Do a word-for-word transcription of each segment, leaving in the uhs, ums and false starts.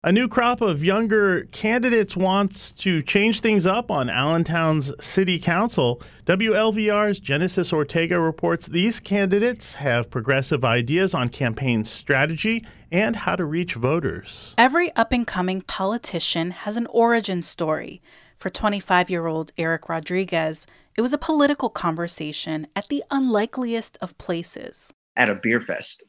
A new crop of younger candidates wants to change things up on Allentown's city council. W L V R's Genesis Ortega reports these candidates have progressive ideas on campaign strategy and how to reach voters. Every up-and-coming politician has an origin story. For twenty-five-year-old Eric Rodriguez, it was a political conversation at the unlikeliest of places. At a beer fest.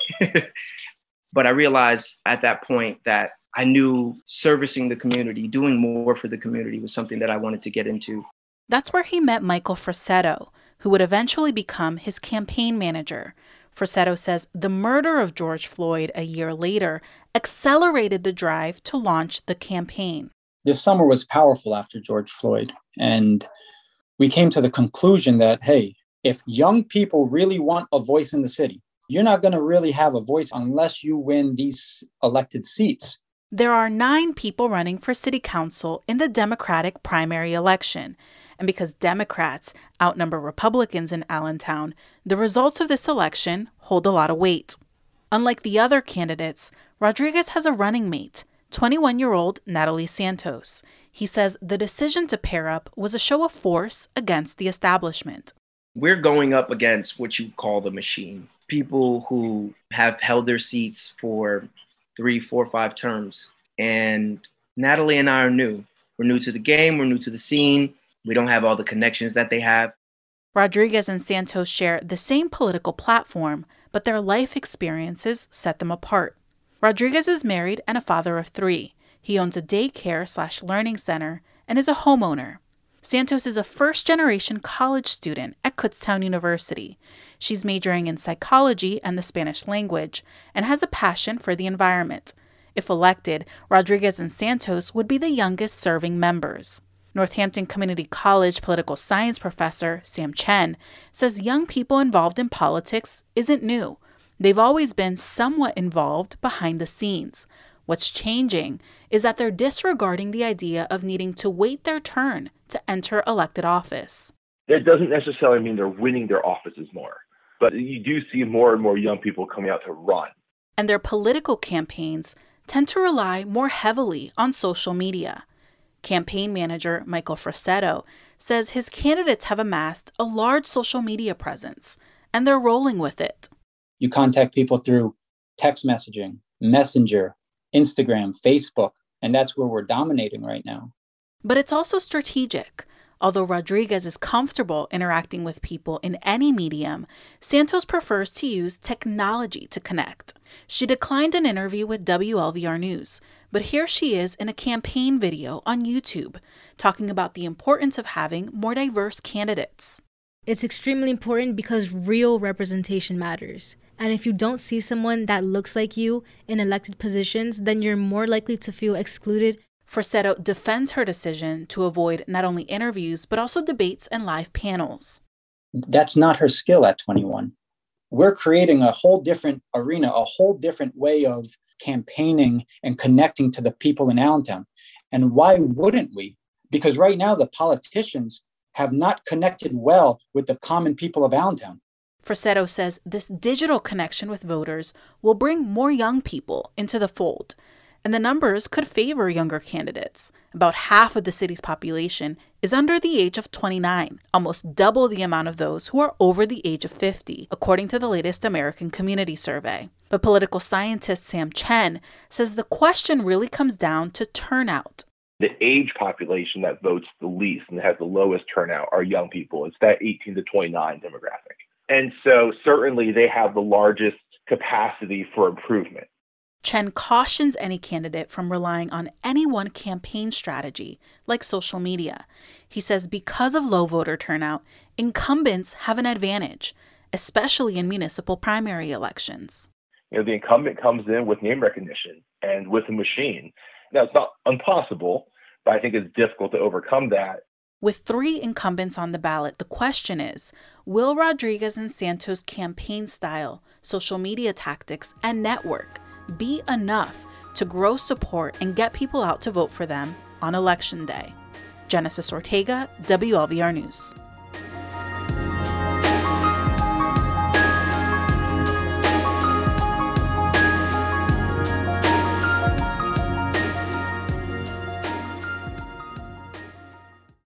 But I realized at that point that I knew servicing the community, doing more for the community was something that I wanted to get into. That's where he met Michael Frassetto, who would eventually become his campaign manager. Frassetto says the murder of George Floyd a year later accelerated the drive to launch the campaign. This summer was powerful after George Floyd, and we came to the conclusion that, hey, if young people really want a voice in the city, you're not going to really have a voice unless you win these elected seats. There are nine people running for city council in the Democratic primary election. And because Democrats outnumber Republicans in Allentown, the results of this election hold a lot of weight. Unlike the other candidates, Rodriguez has a running mate, twenty-one-year-old Natalie Santos. He says the decision to pair up was a show of force against the establishment. We're going up against what you call the machine. People who have held their seats for three, four, five terms. And Natalie and I are new. We're new to the game. We're new to the scene. We don't have all the connections that they have. Rodriguez and Santos share the same political platform, but their life experiences set them apart. Rodriguez is married and a father of three. He owns a daycare slash learning center and is a homeowner. Santos is a first-generation college student at Kutztown University. She's majoring in psychology and the Spanish language and has a passion for the environment. If elected, Rodriguez and Santos would be the youngest serving members. Northampton Community College political science professor Sam Chen says young people involved in politics isn't new. They've always been somewhat involved behind the scenes. What's changing is that they're disregarding the idea of needing to wait their turn to enter elected office. It doesn't necessarily mean they're winning their offices more, but you do see more and more young people coming out to run. And their political campaigns tend to rely more heavily on social media. Campaign manager Michael Frassetto says his candidates have amassed a large social media presence, and they're rolling with it. You contact people through text messaging, Messenger, Instagram, Facebook, and that's where we're dominating right now. But it's also strategic. Although Rodriguez is comfortable interacting with people in any medium, Santos prefers to use technology to connect. She declined an interview with W L V R News, but here she is in a campaign video on YouTube, talking about the importance of having more diverse candidates. It's extremely important because real representation matters. And if you don't see someone that looks like you in elected positions, then you're more likely to feel excluded. Frassetto defends her decision to avoid not only interviews, but also debates and live panels. That's not her skill at twenty-one. We're creating a whole different arena, a whole different way of campaigning and connecting to the people in Allentown. And why wouldn't we? Because right now the politicians have not connected well with the common people of Allentown. Frassetto says this digital connection with voters will bring more young people into the fold. And the numbers could favor younger candidates. About half of the city's population is under the age of twenty-nine, almost double the amount of those who are over the age of fifty, according to the latest American Community Survey. But political scientist Sam Chen says the question really comes down to turnout. The age population that votes the least and has the lowest turnout are young people. It's that eighteen to twenty-nine demographic. And so certainly they have the largest capacity for improvement. Chen cautions any candidate from relying on any one campaign strategy, like social media. He says because of low voter turnout, incumbents have an advantage, especially in municipal primary elections. You know, the incumbent comes in with name recognition and with a machine. Now, it's not impossible, but I think it's difficult to overcome that. With three incumbents on the ballot, the question is, will Rodriguez and Santos' campaign style, social media tactics, and network be enough to grow support and get people out to vote for them on Election Day? Genesis Ortega, W L V R News.